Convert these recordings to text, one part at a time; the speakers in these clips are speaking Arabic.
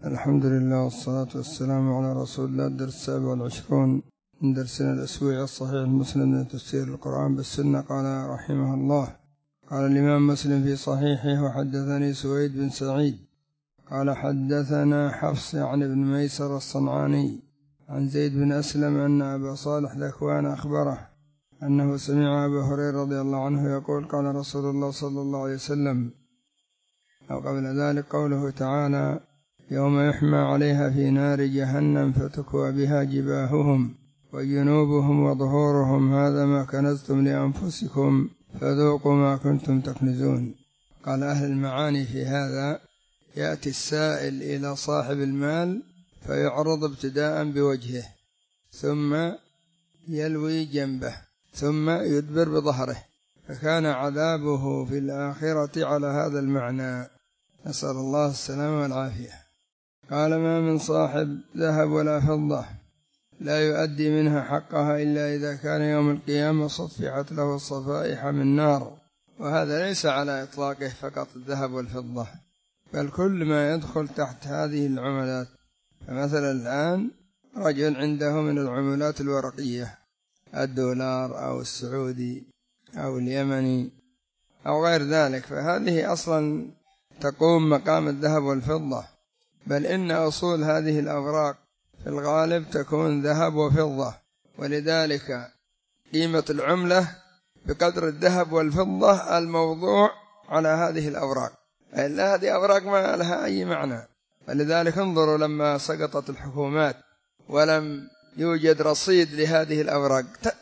الحمد لله والصلاة والسلام على رسول الله. الدرس 27 من درسنا الأسبوعي الصحيح المسلم من تفسير القرآن بالسنة. قال رحمه الله: قال الإمام مسلم في صحيحه: وحدثني سويد بن سعيد قال حدثنا حفص عن ابن ميسر الصنعاني عن زيد بن أسلم أن أبا صالح ذكوان أخبره أنه سمع أبا هريرة رضي الله عنه يقول: قال رسول الله صلى الله عليه وسلم، أو قبل ذلك قوله تعالى: يوم يحمى عليها في نار جهنم فتكوى بها جباههم وجنوبهم وظهورهم هذا ما كنزتم لأنفسكم فذوقوا ما كنتم تكنزون. قال أهل المعاني في هذا: يأتي السائل إلى صاحب المال فيعرض ابتداء بوجهه، ثم يلوي جنبه، ثم يدبر بظهره، فكان عذابه في الآخرة على هذا المعنى، نسأل الله السلامة والعافية. قال: ما من صاحب ذهب ولا فضة لا يؤدي منها حقها إلا إذا كان يوم القيامة صفحت له الصفائح من نار. وهذا ليس على إطلاقه فقط الذهب والفضة، بل كل ما يدخل تحت هذه العملات. فمثلا الآن رجل عنده من العملات الورقية الدولار أو السعودي أو اليمني أو غير ذلك، فهذه أصلا تقوم مقام الذهب والفضة، بل إن أصول هذه الأوراق في الغالب تكون ذهب وفضة، ولذلك قيمة العملة بقدر الذهب والفضة الموضوع على هذه الأوراق، إلا هذه أوراق ما لها أي معنى. ولذلك انظروا لما سقطت الحكومات ولم يوجد رصيد لهذه الأوراق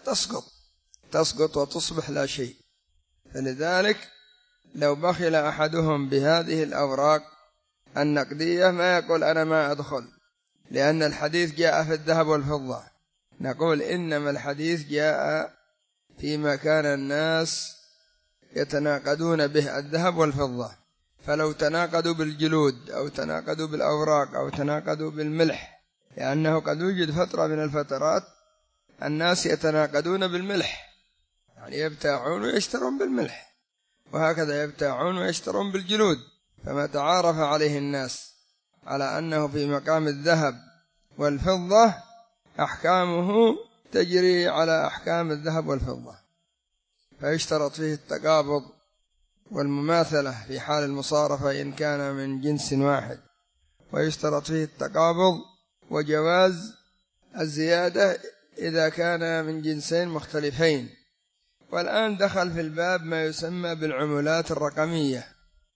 تسقط وتصبح لا شيء. فلذلك لو بخل أحدهم بهذه الأوراق النقدية ما يقول أنا ما أدخل، لأن الحديث جاء في الذهب والفضة. نقول إنما الحديث جاء فيما كان الناس يتناقدون به الذهب والفضة، فلو تناقدوا بالجلود أو تناقدوا بالأوراق أو تناقدوا بالملح، لأنه قد يوجد فترة من الفترات الناس يتناقدون بالملح، يعني يبتاعون ويشترون بالملح، وهكذا يبتاعون ويشترون بالجلود، فما تعارف عليه الناس على أنه في مقام الذهب والفضة أحكامه تجري على أحكام الذهب والفضة، فيشترط فيه التقابض والمماثلة في حال المصارفة إن كان من جنس واحد، ويشترط فيه التقابض وجواز الزيادة إذا كان من جنسين مختلفين. والآن دخل في الباب ما يسمى بالعملات الرقمية،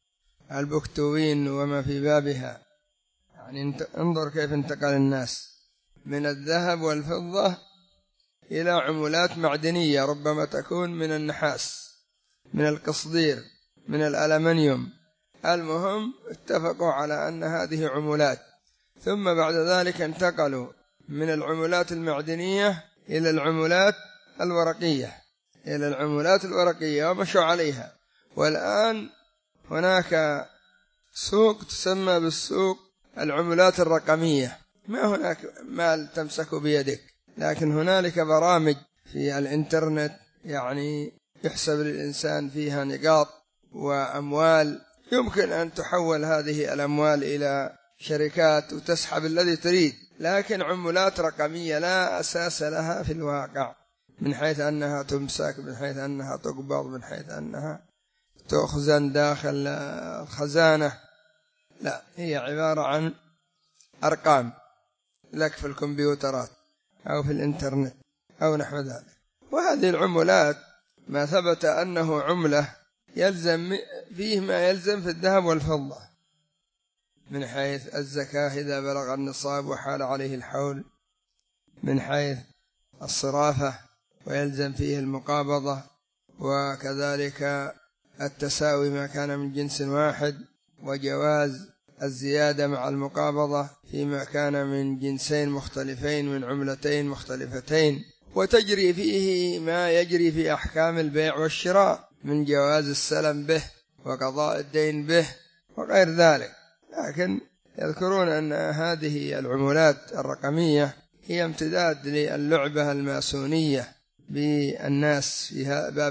البكتوين وما في بابها، يعني انظر كيف انتقل الناس من الذهب والفضة إلى عملات معدنية، ربما تكون من النحاس، من القصدير، من الألمنيوم. المهم اتفقوا على أن هذه عملات، ثم بعد ذلك انتقلوا من العملات المعدنية إلى العملات الورقية ومشوا عليها. والآن هناك سوق تسمى بالسوق العملات الرقمية، ما هناك مال تمسك بيدك، لكن هنالك برامج في الإنترنت يعني يحسب للإنسان فيها نقاط وأموال، يمكن أن تحول هذه الأموال إلى شركات وتسحب الذي تريد، لكن عملات رقمية لا أساس لها في الواقع، من حيث أنها تمسك، من حيث أنها تقبض، من حيث أنها تخزن داخل الخزانة، لا، هي عبارة عن أرقام لك في الكمبيوترات أو في الإنترنت أو نحو ذلك. وهذه العملات ما ثبت أنه عملة يلزم فيه ما يلزم في الذهب والفضة، من حيث الزكاة إذا بلغ النصاب وحال عليه الحول، من حيث الصرافة ويلزم فيه المقابضة، وكذلك التساوي ما كان من جنس واحد، وجواز الزيادة مع المقابضة فيما كان من جنسين مختلفين من عملتين مختلفتين، وتجري فيه ما يجري في أحكام البيع والشراء من جواز السلم به وقضاء الدين به وغير ذلك. لكن يذكرون أن هذه العملات الرقمية هي امتداد للعبة الماسونية بالناس في باب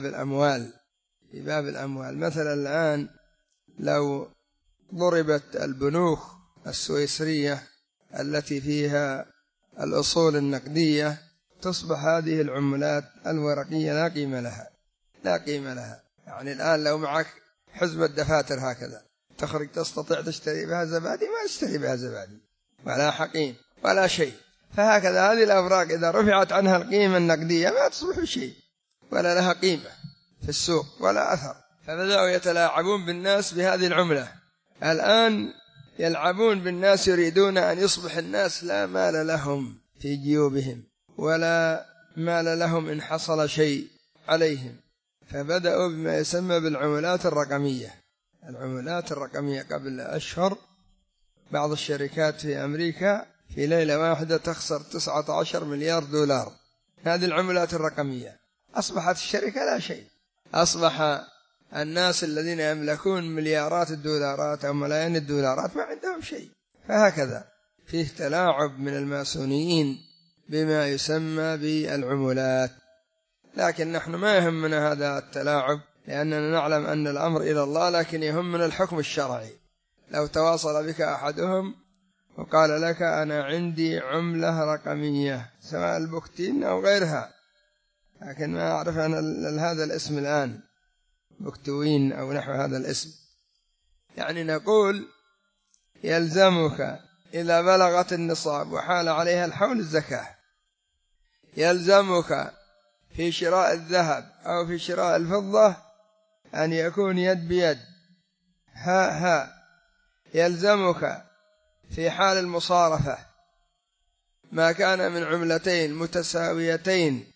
الأموال. مثلا الآن لو ضربت البنوك السويسرية التي فيها الأصول النقدية، تصبح هذه العملات الورقية لا قيمة لها، لا قيمة لها. يعني الآن لو معك حزمة دفاتر هكذا تخرج تستطيع تشتري بها زبادي؟ ما تشتري بها زبادي ولا حقيم ولا شيء. فهكذا هذه الأوراق إذا رفعت عنها القيمة النقدية ما تصبح شيء ولا لها قيمة في السوق ولا أثر. فبدأوا يتلاعبون بالناس بهذه العملة. الآن يلعبون بالناس، يريدون أن يصبح الناس لا مال لهم في جيوبهم ولا مال لهم إن حصل شيء عليهم، فبدأوا بما يسمى بالعملات الرقمية. العملات الرقمية قبل أشهر بعض الشركات في أمريكا في ليلة واحدة تخسر 19 مليار دولار. هذه العملات الرقمية. أصبحت الشركة لا شيء، أصبح الناس الذين يملكون مليارات الدولارات أو ملايين الدولارات ما عندهم شيء. فهكذا فيه تلاعب من الماسونيين بما يسمى بالعملات. لكن نحن ما يهمنا هذا التلاعب، لأننا نعلم أن الأمر إلى الله، لكن يهمنا الحكم الشرعي. لو تواصل بك أحدهم وقال لك أنا عندي عملة رقمية سواء البوكتين أو غيرها، لكن ما أعرف أنا هذا الاسم الآن، بوكتوين أو نحو هذا الاسم، يعني نقول يلزمك إذا بلغت النصاب وحال عليها الحول الزكاة، يلزمك في شراء الذهب أو في شراء الفضة أن يكون يد بيد، ها يلزمك في حال المصارفة ما كان من عملتين متساويتين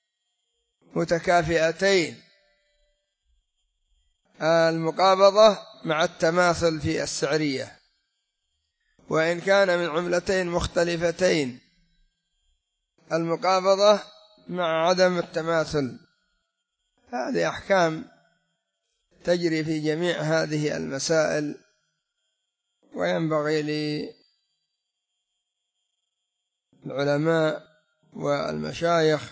متكافئتين المقابضة مع التماثل في السعرية، وإن كان من عملتين مختلفتين المقابضة مع عدم التماثل. هذه أحكام تجري في جميع هذه المسائل، وينبغي للعلماء والمشايخ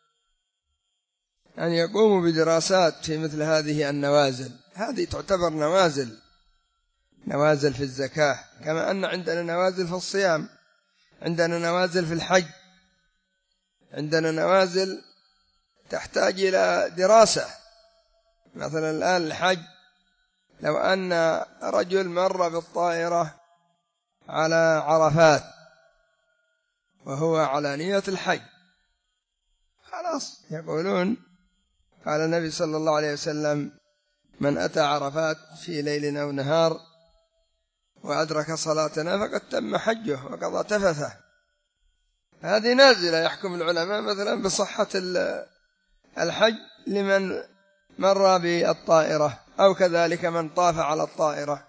أن يقوموا بدراسات في مثل هذه النوازل. هذه تعتبر نوازل في الزكاة، كما أن عندنا نوازل في الصيام، عندنا نوازل في الحج، عندنا نوازل تحتاج إلى دراسة. مثلا الآن الحج، لو أن رجل مر بالطائرة على عرفات وهو على نية الحج، خلاص يقولون قال النبي صلى الله عليه وسلم من أتى عرفات في ليل أو نهار وأدرك صلاتنا فقد تم حجه وقضى تفثه. هذه نازلة. يحكم العلماء مثلا بصحة الحج لمن مر بالطائرة، أو كذلك من طاف على الطائرة.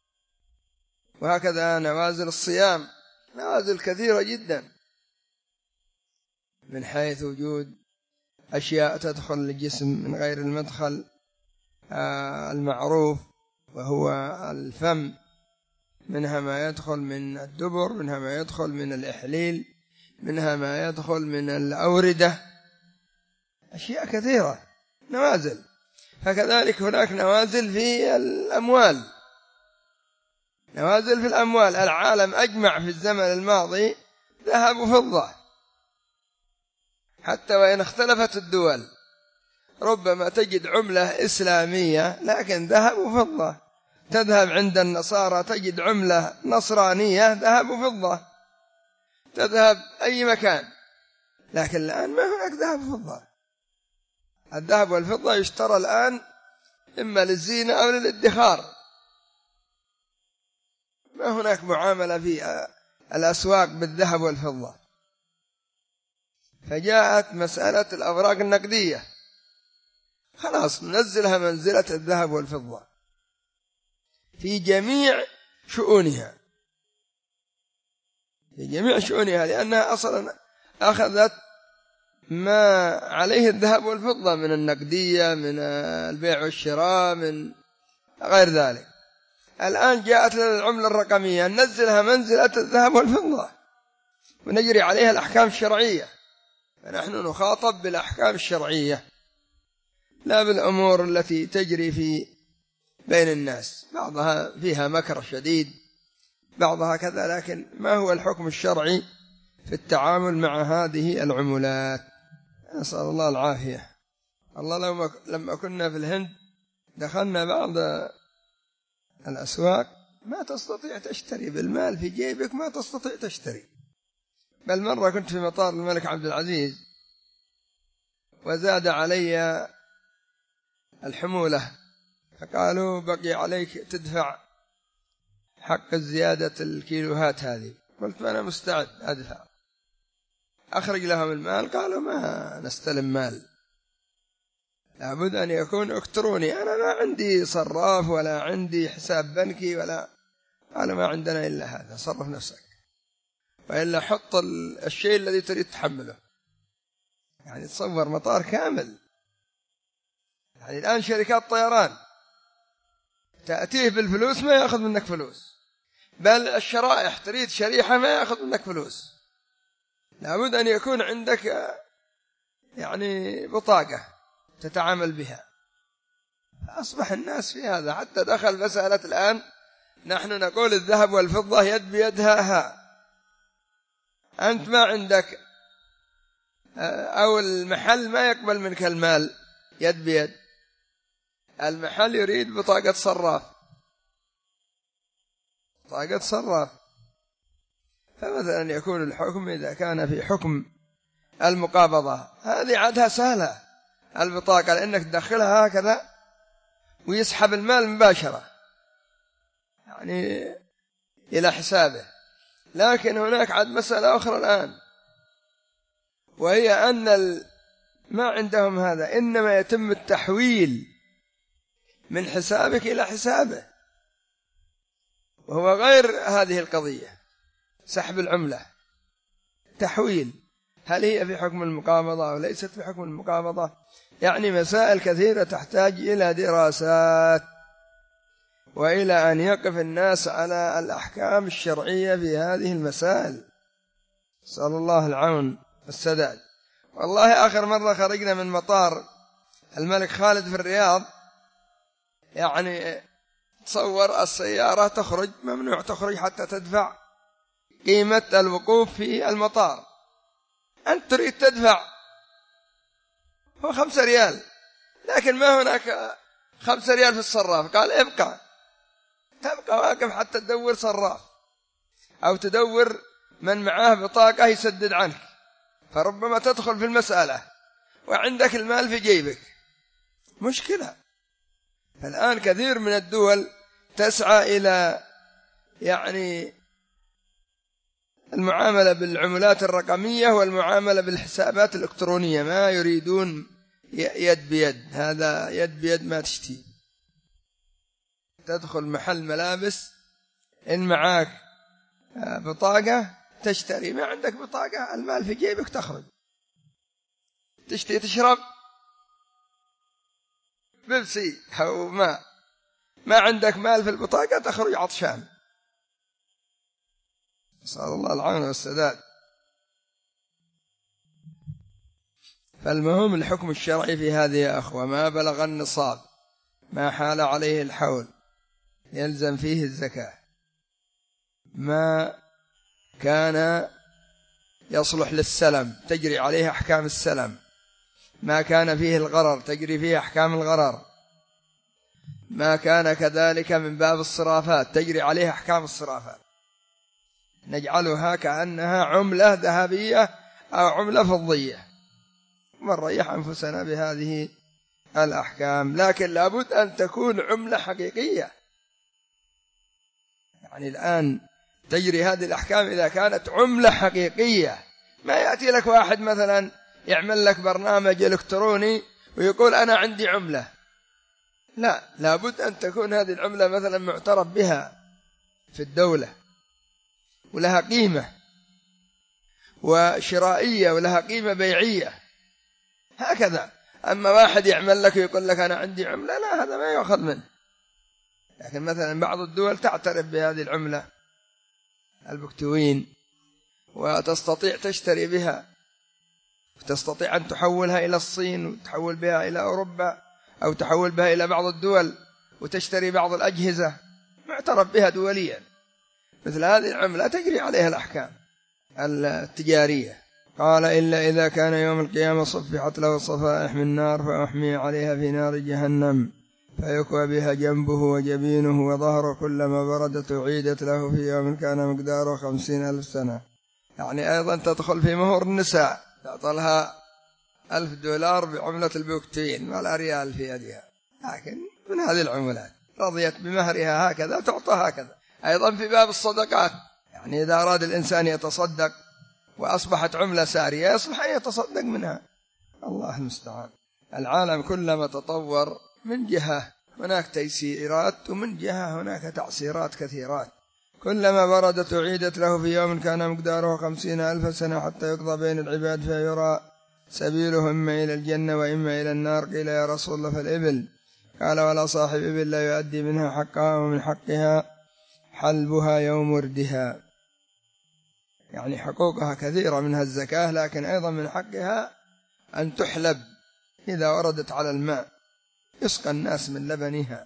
وهكذا نوازل الصيام، نوازل كثيرة جدا، من حيث وجود أشياء تدخل الجسم من غير المدخل المعروف وهو الفم، منها ما يدخل من الدبر، منها ما يدخل من الإحليل، منها ما يدخل من الأوردة، أشياء كثيرة نوازل. فكذلك هناك نوازل في الأموال، نوازل في الأموال. العالم أجمع في الزمن الماضي ذهب وفضة، حتى وإن اختلفت الدول ربما تجد عملة إسلامية لكن ذهب وفضة. تذهب عند النصارى تجد عملة نصرانية ذهب وفضة، تذهب أي مكان. لكن الآن ما هناك ذهب وفضة. الذهب والفضة يشترى الآن إما للزينة أو للادخار، ما هناك معاملة في الأسواق بالذهب والفضة. فجاءت مسألة الأوراق النقدية، خلاص ننزلها منزلة الذهب والفضة في جميع شؤونها، في جميع شؤونها، لأنها أصلا أخذت ما عليه الذهب والفضة من النقدية، من البيع والشراء، من غير ذلك. الآن جاءت لنا العملة الرقمية، ننزلها منزلة الذهب والفضة ونجري عليها الأحكام الشرعية. فنحن نخاطب بالأحكام الشرعية لا بالأمور التي تجري في بين الناس، بعضها فيها مكر شديد، بعضها كذا، لكن ما هو الحكم الشرعي في التعامل مع هذه العملات؟ نسأل الله العافية. الله لما كنا في الهند دخلنا بعض الأسواق ما تستطيع تشتري بالمال في جيبك، ما تستطيع تشتري. بل مرة كنت في مطار الملك عبد العزيز وزاد علي الحمولة، فقالوا بقي عليك تدفع حق الزيادة الكيلوهات هذه. قلت أنا مستعد أدفع. أخرج لهم المال، قالوا ما نستلم مال، لابد أن يكون إلكتروني. أنا ما عندي صراف ولا عندي حساب بنكي ولا، قالوا ما عندنا إلا هذا، صرف نفسك، وإلا حط الشيء الذي تريد تحمله. يعني تصور مطار كامل. يعني الآن شركات طيران تأتيه بالفلوس ما يأخذ منك فلوس، بل الشرائح تريد شريحة ما يأخذ منك فلوس. لابد أن يكون عندك يعني بطاقة تتعامل بها. أصبح الناس في هذا، حتى دخل مسألة الآن نحن نقول الذهب والفضة يد بيدها ها. أنت ما عندك أو المحل ما يقبل منك المال يد بيد، المحل يريد بطاقة صراف، بطاقة صراف. فمثلا يكون الحكم إذا كان في حكم المقابضة، هذه عادها سهلة البطاقة، لأنك تدخلها هكذا ويسحب المال مباشرة يعني إلى حسابه. لكن هناك عاد مسألة أخرى الآن، وهي أن ما عندهم هذا، إنما يتم التحويل من حسابك إلى حسابه، وهو غير هذه القضية سحب العملة، تحويل. هل هي في حكم المقابضة أو ليست في حكم المقابضة؟ يعني مسائل كثيرة تحتاج إلى دراسات وإلى أن يقف الناس على الأحكام الشرعية في هذه المسائل. نسأل الله العون والسداد. والله آخر مرة خرجنا من مطار الملك خالد في الرياض، يعني تصور السيارة تخرج، ممنوع تخرج حتى تدفع قيمة الوقوف في المطار. أنت تريد تدفع هو 5 ريال، لكن ما هناك 5 ريال في الصراف. قال ابقى، تبقى واقف حتى تدور صراف أو تدور من معاه بطاقة يسدد عنك، فربما تدخل في المسألة وعندك المال في جيبك، مشكلة. فالآن كثير من الدول تسعى إلى يعني المعاملة بالعملات الرقمية والمعاملة بالحسابات الإلكترونية، ما يريدون يد بيد. هذا يد بيد ما تشتي. تدخل محل ملابس إن معاك بطاقة تشتري، ما عندك بطاقة المال في جيبك تخرج تشتري تشرب بيبسي أو ماء، ما عندك مال في البطاقة تخرج عطشان. نسأل الله العون والسداد. فالمهم الحكم الشرعي في هذه يا أخوة، ما بلغ النصاب، ما حال عليه الحول، يلزم فيه الزكاة. ما كان يصلح للسلم تجري عليه أحكام السلم، ما كان فيه الغرر تجري فيه أحكام الغرر، ما كان كذلك من باب الصرافات تجري عليه أحكام الصرافات. نجعلها كأنها عملة ذهبية أو عملة فضية، ونريح أنفسنا بهذه الأحكام. لكن لابد أن تكون عملة حقيقية. يعني الآن تجري هذه الأحكام إذا كانت عملة حقيقية. ما يأتي لك واحد مثلا يعمل لك برنامج إلكتروني ويقول أنا عندي عملة، لا، لابد أن تكون هذه العملة مثلا معترف بها في الدولة ولها قيمة وشرائية ولها قيمة بيعية هكذا. أما واحد يعمل لك ويقول لك أنا عندي عملة، لا، هذا ما يأخذ منه. لكن مثلا بعض الدول تعترف بهذه العملة البكتوين وتستطيع تشتري بها، وتستطيع أن تحولها إلى الصين وتحول بها إلى أوروبا أو تحول بها إلى بعض الدول وتشتري بعض الأجهزة، معترف بها دوليا. مثل هذه العملة تجري عليها الأحكام التجارية. قال إلا إذا كان يوم القيامة صفحت له صفائح من نار فأحمي عليها في نار جهنم فيكوى بها جنبه وجبينه وظهره كلما بردت أعيدت له في يوم كان مقداره 50,000 سنة. يعني أيضا تدخل في مهور النساء، تعطى لها $1,000 بعملة البوكتين ولا ريال في يدها، لكن من هذه العملات رضيت بمهرها هكذا تعطى هكذا. أيضا في باب الصدقات، يعني إذا أراد الإنسان يتصدق وأصبحت عملة سارية يصلح أن يتصدق منها. الله المستعان. العالم كلما تطور من جهة هناك تيسيرات ومن جهة هناك تعسيرات كثيرات. كلما بردت أعيدت له في يوم كان مقداره 50,000 سنة حتى يقضى بين العباد فيرى سبيله إما إلى الجنة وإما إلى النار. قيل يا رسول الله فالإبل؟ قال ولا صاحب إبل لا يؤدي منها حقها ومن حقها حلبها يوم وردها. يعني حقوقها كثيرة، منها الزكاة، لكن أيضا من حقها أن تحلب إذا وردت على الماء يسقى الناس من لبنها،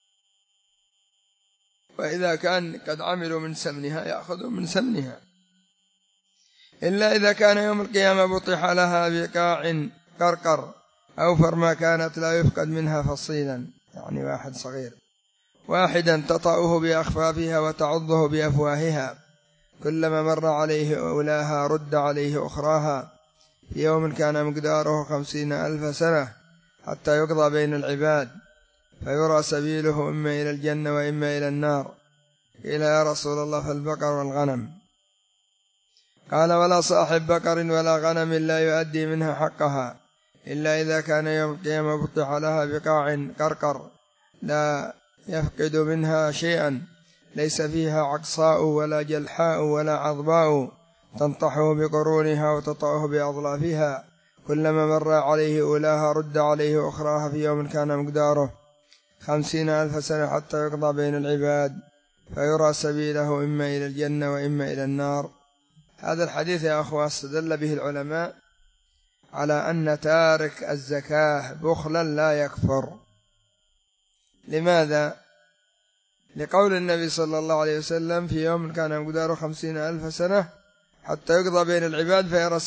وإذا كان قد عملوا من سمنها يأخذوا من سمنها. إلا إذا كان يوم القيامة بطح لها بقاع قرقر أوفر ما كانت لا يفقد منها فصيلا، يعني واحد صغير، واحدا تطأه بأخفافها وتعضه بأفواهها كلما مر عليه أولاها رد عليه أخراها في يوم كان مقداره 50,000 سنة حتى يقضى بين العباد فيرى سبيله إما إلى الجنة وإما إلى النار. قيل يا رسول الله فالبقر والغنم؟ قال ولا صاحب بقر ولا غنم لا يؤدي منها حقها إلا إذا كان يوم القيامة بطح لها بقاع قرقر لا يفقد منها شيئا ليس فيها عقصاء ولا جلحاء ولا عضباء تنطحه بقرونها وتطأه بأظلافها كلما مر عليه أولاها رد عليه أخراها في يوم كان مقداره 50,000 سنة حتى يقضى بين العباد فيرى سبيله إما إلى الجنة وإما إلى النار. هذا الحديث يا أخوة استدل به العلماء على أن تارك الزكاة بخلا لا يكفر. لماذا؟ لقول النبي صلى الله عليه وسلم في يوم كان مقداره 50,000 سنة حتى يقضى بين العباد فيرى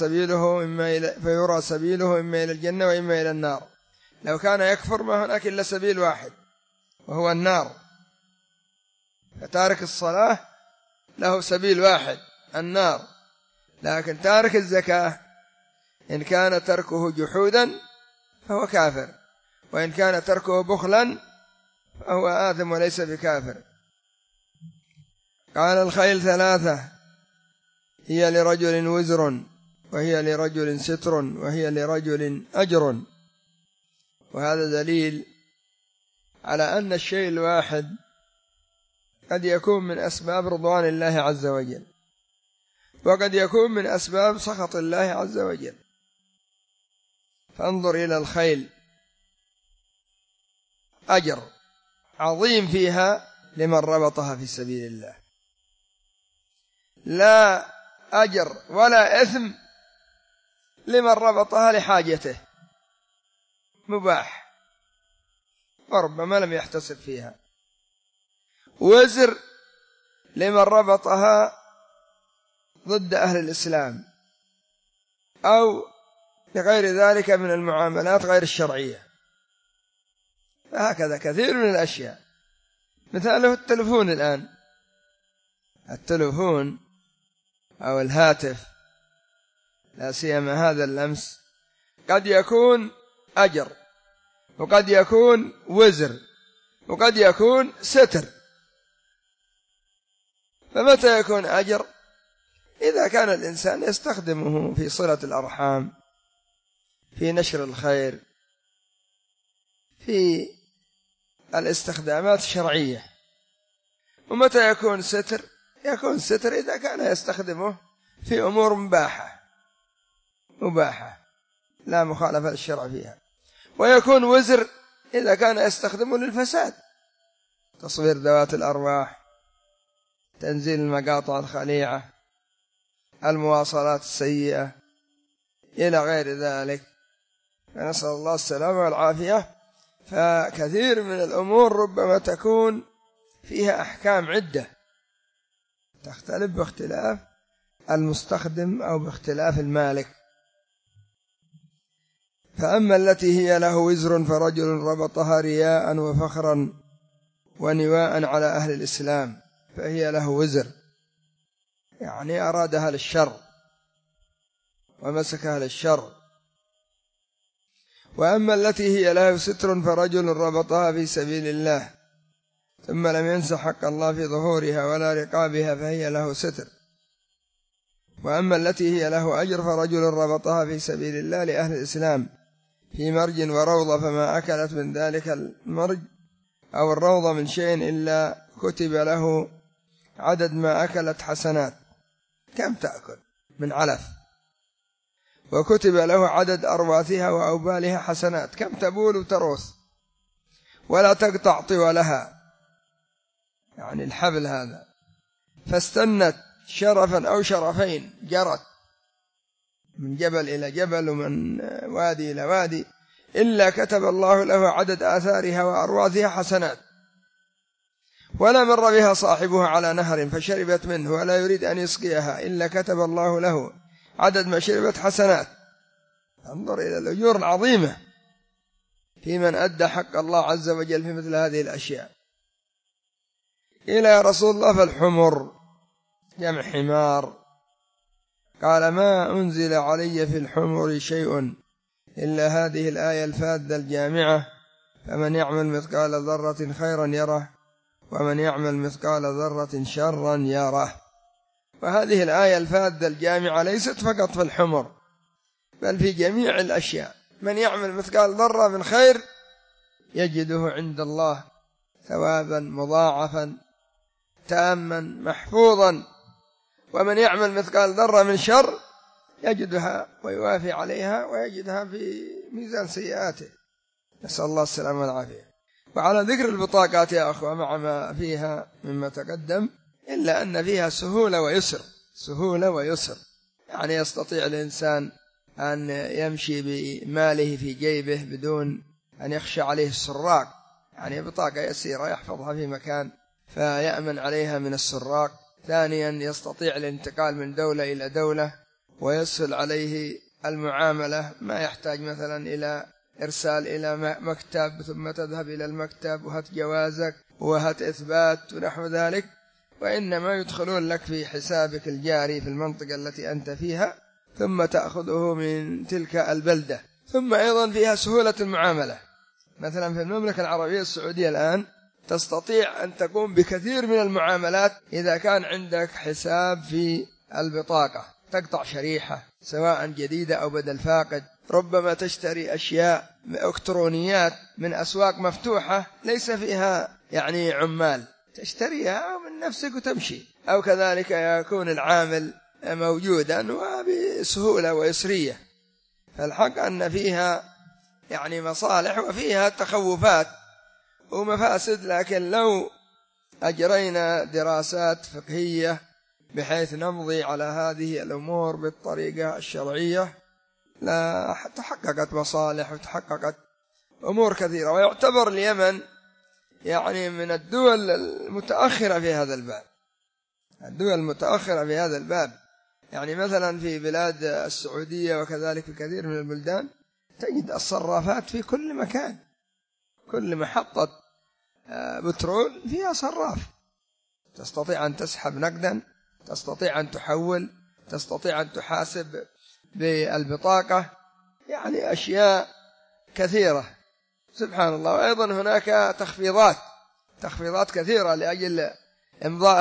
سبيله إما إلى الجنة وإما إلى النار. لو كان يكفر ما هناك إلا سبيل واحد وهو النار، فتارك الصلاة له سبيل واحد النار. لكن تارك الزكاة إن كان تركه جحودا فهو كافر، وإن كان تركه بخلا فهو آثم وليس بكافر. قال الخيل 3 هي لرجل وزر وهي لرجل ستر وهي لرجل أجر. وهذا دليل على أن الشيء الواحد قد يكون من أسباب رضوان الله عز وجل وقد يكون من أسباب سخط الله عز وجل. فانظر إلى الخيل، أجر عظيم فيها لمن ربطها في سبيل الله، لا أجر ولا إثم لمن ربطها لحاجته، مباح وربما لم يحتسب فيها. وزر لمن ربطها ضد أهل الإسلام أو لغير ذلك من المعاملات غير الشرعية. فهكذا كثير من الأشياء. مثاله التلفون الآن، التلفون أو الهاتف لا سيما هذا اللمس قد يكون أجر وقد يكون وزر وقد يكون ستر. فمتى يكون أجر؟ إذا كان الإنسان يستخدمه في صلة الأرحام، في نشر الخير، في الاستخدامات الشرعية. ومتى يكون ستر؟ يكون ستر إذا كان يستخدمه في أمور مباحة لا مخالفة للشرع فيها. ويكون وزر إذا كان يستخدمه للفساد، تصوير ذوات الأرواح، تنزيل المقاطع الخليعة، المواصلات السيئة إلى غير ذلك. فنسأل الله السلامة والعافية. فكثير من الأمور ربما تكون فيها أحكام عدة تختلف باختلاف المستخدم أو باختلاف المالك. فأما التي هي له وزر فرجل ربطها رياء وفخرا ونواء على أهل الإسلام فهي له وزر، يعني أرادها للشر ومسكها للشر. وأما التي هي له ستر فرجل ربطها في سبيل الله ثم لم ينس حق الله في ظهورها ولا رقابها فهي له ستر. وأما التي هي له أجر فرجل ربطها في سبيل الله لأهل الإسلام في مرج وروضة فما أكلت من ذلك المرج أو الروضة من شيء إلا كتب له عدد ما أكلت حسنات. كم تأكل من علف؟ وكتب له عدد أرواثها وأوبالها حسنات. كم تبول وتروث ولا تقطع طولها، يعني الحبل هذا. فاستنت شرفا أو شرفين، جرت من جبل إلى جبل ومن وادي إلى وادي، إلا كتب الله له عدد آثارها وأرواثها حسنات. ولا مر بها صاحبها على نهر فشربت منه ولا يريد أن يسقيها إلا كتب الله له عدد ما شربت حسنات. انظر إلى الأجور العظيمة في من أدى حق الله عز وجل في مثل هذه الأشياء. إلى يا رسول الله فالحمر جمع حمار. قال ما أنزل علي في الحمر شيء إلا هذه الآية الفاذة الجامعة فمن يعمل مثقال ذرة خيرا يره ومن يعمل مثقال ذرة شرا يره. وهذه الآية الفاذة الجامعة ليست فقط في الحمر بل في جميع الأشياء. من يعمل مثقال ذرة من خير يجده عند الله ثوابا مضاعفا تاما محفوظا، ومن يعمل مثقال ذرة من شر يجدها ويوافي عليها ويجدها في ميزان سيئاته، نسأل الله السلامة والعافية. وعلى ذكر البطاقات يا أخوة مع ما فيها مما تقدم إلا أن فيها سهولة ويسر، سهولة ويسر. يعني يستطيع الإنسان أن يمشي بماله في جيبه بدون أن يخشى عليه السراق، يعني بطاقة يسيرة يحفظها في مكان فيأمن عليها من السراق. ثانيا يستطيع الانتقال من دولة إلى دولة ويسهل عليه المعاملة، ما يحتاج مثلا إلى إرسال إلى مكتب ثم تذهب إلى المكتب وهات جوازك وهات إثبات ونحو ذلك، وإنما يدخلون لك في حسابك الجاري في المنطقة التي أنت فيها ثم تأخذه من تلك البلدة. ثم أيضا فيها سهولة المعاملة. مثلا في المملكة العربية السعودية الآن تستطيع أن تقوم بكثير من المعاملات إذا كان عندك حساب في البطاقة. تقطع شريحة سواء جديدة أو بدل فاقد، ربما تشتري أشياء إلكترونيات من أسواق مفتوحة ليس فيها يعني عمال، تشتريها من نفسك وتمشي، أو كذلك يكون العامل موجودا وبسهولة ويسرية. فالحق أن فيها يعني مصالح وفيها تخوفات ومفاسد، لكن لو أجرينا دراسات فقهية بحيث نمضي على هذه الأمور بالطريقة الشرعية لا تحققت مصالح وتحققت أمور كثيرة. ويعتبر اليمن يعني من الدول المتأخرة في هذا الباب، الدول المتأخرة في هذا الباب. يعني مثلا في بلاد السعودية وكذلك في كثير من البلدان تجد الصرافات في كل مكان، كل محطة بترول فيها صراف، تستطيع أن تسحب نقدا، تستطيع أن تحول، تستطيع أن تحاسب بالبطاقة، يعني أشياء كثيرة سبحان الله. وأيضا هناك تخفيضات كثيرة لأجل إمضاء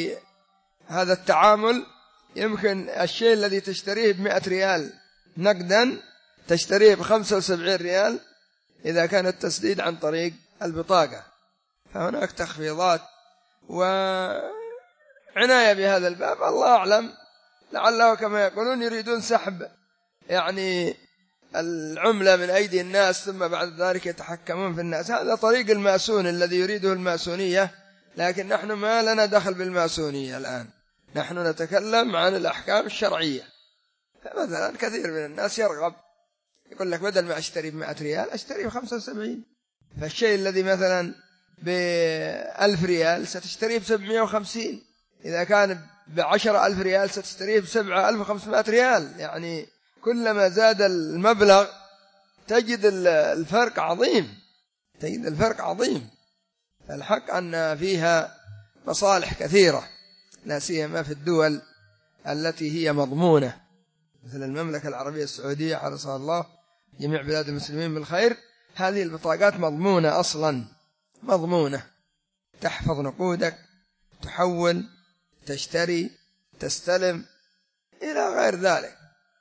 هذا التعامل. يمكن الشيء الذي تشتريه ب100 ريال نقدا تشتريه ب75 ريال إذا كان التسديد عن طريق البطاقة. فهناك تخفيضات وعناية بهذا الباب. الله أعلم، لعله كما يقولون يريدون سحب يعني العملة من أيدي الناس ثم بعد ذلك يتحكمون في الناس. هذا طريق الماسون الذي يريده الماسونية، لكن نحن ما لنا دخل بالماسونية الآن، نحن نتكلم عن الأحكام الشرعية. فمثلا كثير من الناس يرغب يقول لك بدل ما أشتري ب100 ريال أشتري ب75، فالشيء الذي مثلا ب1000 ريال ستشتريه ب750، إذا كان ب10,000 ريال ستشتريه ب7,500 ريال. يعني كلما زاد المبلغ تجد الفرق عظيم، تجد الفرق عظيم. الحق أن فيها مصالح كثيرة، لا سيما في الدول التي هي مضمونة مثل المملكة العربية السعودية حرسها الله، جميع بلاد المسلمين بالخير. هذه البطاقات مضمونة أصلا، مضمونة، تحفظ نقودك، تحول، تشتري، تستلم إلى غير ذلك،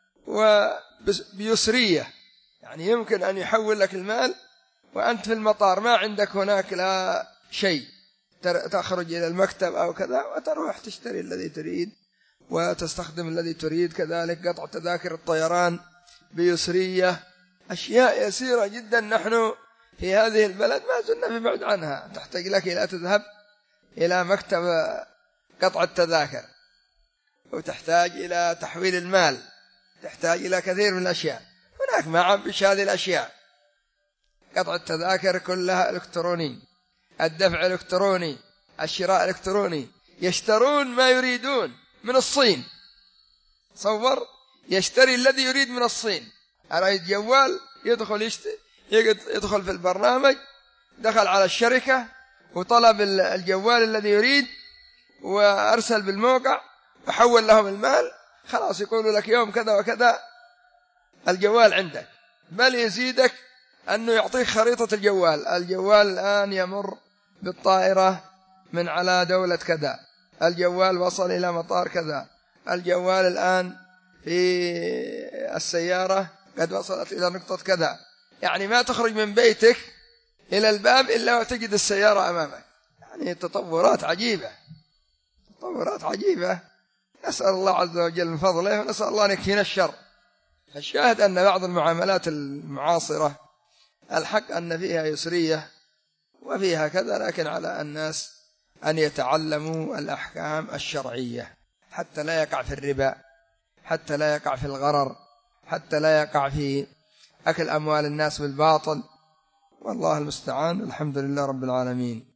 وبيسرية. يعني يمكن أن يحول لك المال وأنت في المطار، ما عندك هناك لا شيء، تخرج إلى المكتب أو كذا وتروح تشتري الذي تريد وتستخدم الذي تريد. كذلك قطع تذاكر الطيران بيسرية، أشياء يسيرة جدا. نحن في هذه البلد ما زلنا في بعد عنها، تحتاج لك إلى تذهب إلى مكتب قطع التذاكر، وتحتاج إلى تحويل المال، تحتاج إلى كثير من الأشياء. هناك ما عبش هذه الأشياء، قطع التذاكر كلها إلكتروني، الدفع إلكتروني، الشراء إلكتروني. يشترون ما يريدون من الصين، صور يشتري الذي يريد من الصين. أريد جوال، يدخل في البرنامج، دخل على الشركة وطلب الجوال الذي يريد وأرسل بالموقع وحول لهم المال، خلاص يقولوا لك يوم كذا وكذا الجوال عندك. بل يزيدك أنه يعطيك خريطة الجوال. الجوال الآن يمر بالطائرة من على دولة كذا، الجوال وصل إلى مطار كذا، الجوال الآن في السيارة قد وصلت إلى نقطة كذا. يعني ما تخرج من بيتك إلى الباب إلا وتجد السيارة أمامك. يعني تطورات عجيبة، تطورات عجيبة. نسأل الله عز وجل من فضله، ونسأل الله أن يكفينا الشر. الشاهد أن بعض المعاملات المعاصرة الحق أن فيها يسرية وفيها كذا، لكن على الناس أن يتعلموا الأحكام الشرعية حتى لا يقع في الربا، حتى لا يقع في الغرر، حتى لا يقع في أكل أموال الناس بالباطل. والله المستعان. الحمد لله رب العالمين.